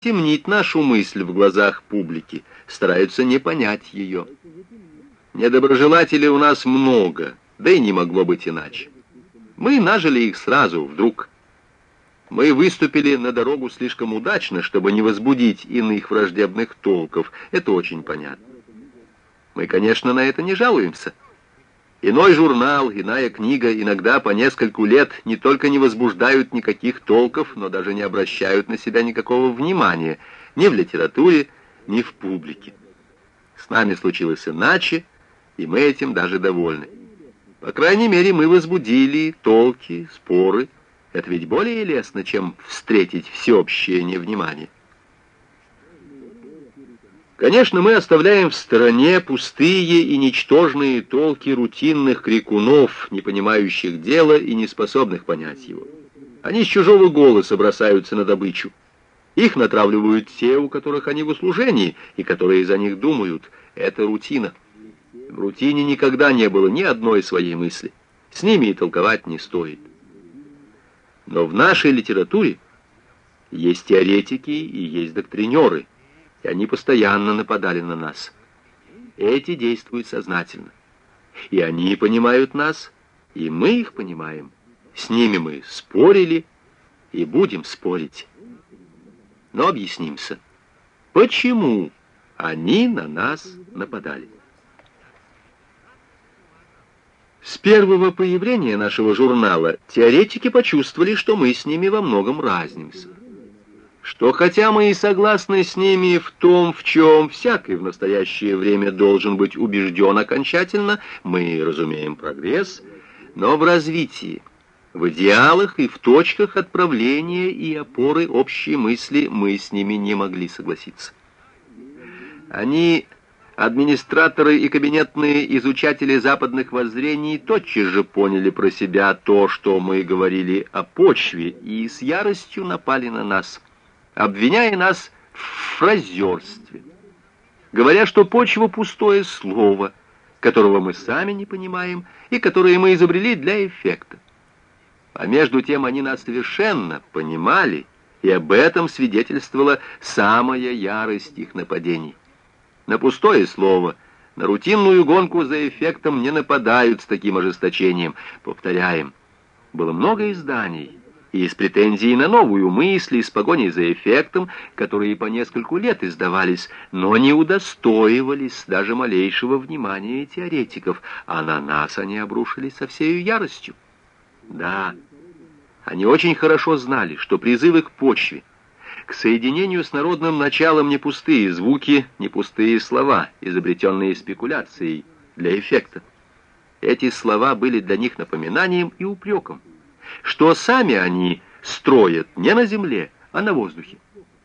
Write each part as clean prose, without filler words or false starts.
темнить нашу мысль в глазах публики, стараются не понять ее. Недоброжелателей у нас много, да и не могло быть иначе. Мы нажили их сразу, вдруг. Мы выступили на дорогу слишком удачно, чтобы не возбудить иных враждебных толков. Это очень понятно. Мы, конечно, на это не жалуемся. Иной журнал, иная книга иногда по нескольку лет не только не возбуждают никаких толков, но даже не обращают на себя никакого внимания ни в литературе, ни в публике. С нами случилось иначе, и мы этим даже довольны. По крайней мере, мы возбудили толки, споры. Это ведь более лестно, чем встретить всеобщее невнимание. Конечно, мы оставляем в стороне пустые и ничтожные толки рутинных крикунов, не понимающих дела и не способных понять его. Они с чужого голоса бросаются на добычу. Их натравливают те, у которых они в услужении, и которые за них думают. Это рутина. В рутине никогда не было ни одной своей мысли. С ними и толковать не стоит. Но в нашей литературе есть теоретики и есть доктринеры, и они постоянно нападали на нас. Эти действуют сознательно. И они понимают нас, и мы их понимаем. С ними мы спорили и будем спорить. Но объяснимся, почему они на нас нападали. С первого появления нашего журнала теоретики почувствовали, что мы с ними во многом разнимся. Что хотя мы и согласны с ними в том, в чем всякий в настоящее время должен быть убежден окончательно, мы разумеем прогресс, но в развитии, в идеалах и в точках отправления и опоры общей мысли мы с ними не могли согласиться. Они... Администраторы и кабинетные изучатели западных воззрений тотчас же поняли про себя то, что мы говорили о почве, и с яростью напали на нас, обвиняя нас в фразерстве, говоря, что почва — пустое слово, которого мы сами не понимаем и которое мы изобрели для эффекта. А между тем они нас совершенно понимали, и об этом свидетельствовала самая ярость их нападений. На пустое слово, на рутинную гонку за эффектом не нападают с таким ожесточением. Повторяем, было много изданий, и с претензией на новую мысль, и с погоней за эффектом, которые по нескольку лет издавались, но не удостоивались даже малейшего внимания теоретиков, а на нас они обрушились со всею яростью. Да, они очень хорошо знали, что призывы к почве, к соединению с народным началом не пустые звуки, не пустые слова, изобретенные спекуляцией для эффекта. Эти слова были для них напоминанием и упреком, что сами они строят не на земле, а на воздухе.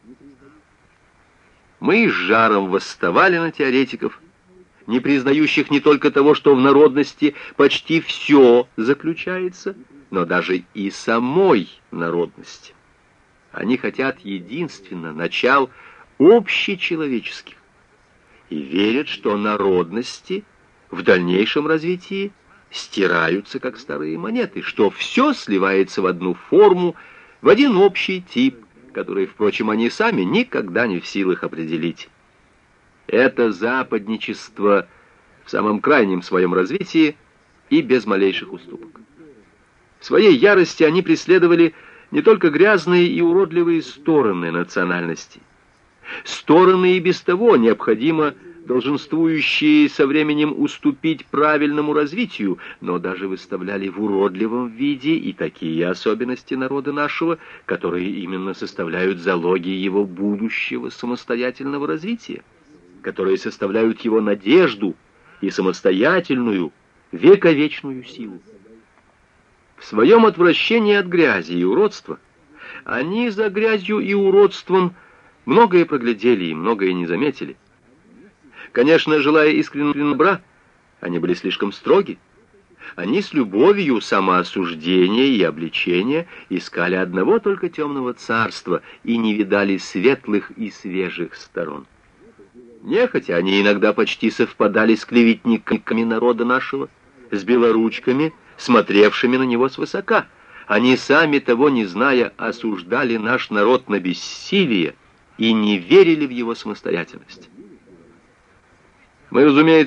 Мы с жаром восставали на теоретиков, не признающих не только того, что в народности почти все заключается, но даже и самой народности. Они хотят единственно начал общечеловеческих и верят, что народности в дальнейшем развитии стираются, как старые монеты, что все сливается в одну форму, в один общий тип, который, впрочем, они сами никогда не в силах определить. Это западничество в самом крайнем своем развитии и без малейших уступок. В своей ярости они преследовали не только грязные и уродливые стороны национальности, стороны и без того необходимо долженствующие со временем уступить правильному развитию, но даже выставляли в уродливом виде и такие особенности народа нашего, которые именно составляют залоги его будущего самостоятельного развития, которые составляют его надежду и самостоятельную, вековечную силу. В своем отвращении от грязи и уродства они за грязью и уродством многое проглядели и многое не заметили. Конечно, желая искреннего добра, они были слишком строги. Они с любовью самоосуждения и обличения искали одного только темного царства и не видали светлых и свежих сторон. Нехотя они иногда почти совпадали с клеветниками народа нашего, с белоручками, смотревшими на него свысока. Они сами, того не зная, осуждали наш народ на бессилие и не верили в его самостоятельность. Мы, разумеется,